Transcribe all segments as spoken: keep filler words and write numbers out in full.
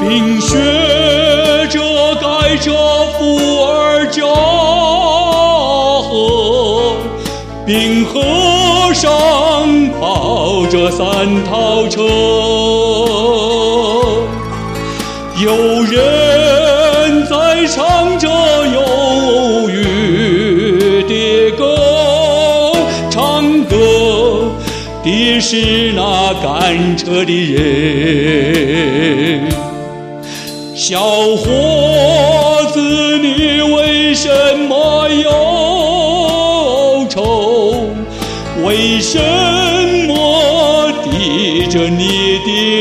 冰雪遮盖着伏尔加河，冰河上跑着三套车，有人在唱着忧郁的歌，唱歌的是那赶车的人。小伙子，你为什么忧愁？为什么低着你的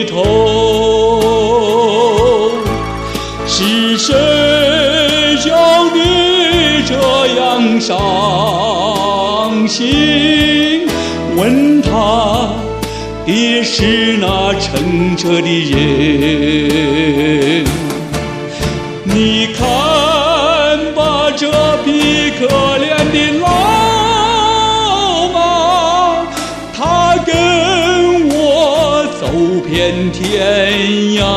头？是谁叫你这样伤心？问他的是那乘车的人。你看吧，这匹可怜的老马，它跟我走遍天涯，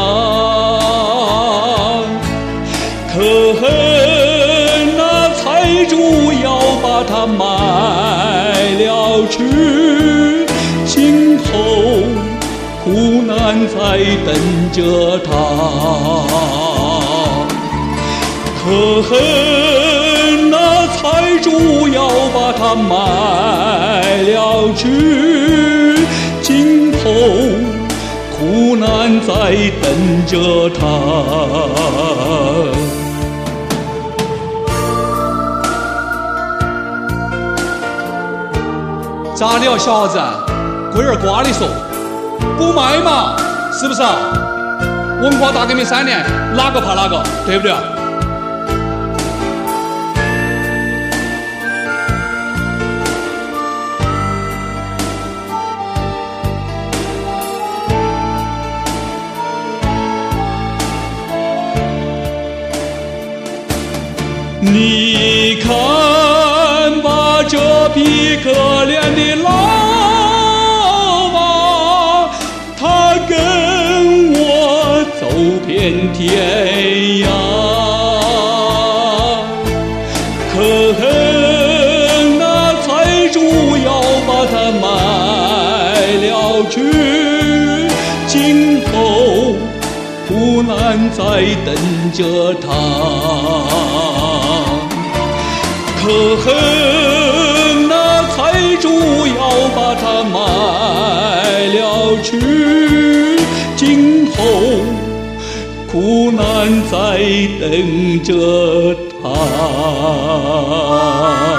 可恨那财主要把它卖了去，今后苦难在等着他。可恨那财主要把它卖了去，今后苦难在等着他。 咋的哦，小伙子？龟儿瓜的说，不卖嘛，是不是啊？文化大革命三年，哪个怕哪个，对不对？ 你看吧，这匹可怜的老马，它跟我走遍天涯，可恨那财主要把它卖了去，今后苦难在等着他。可恨那财主要把它卖了去，今后苦难在等着他。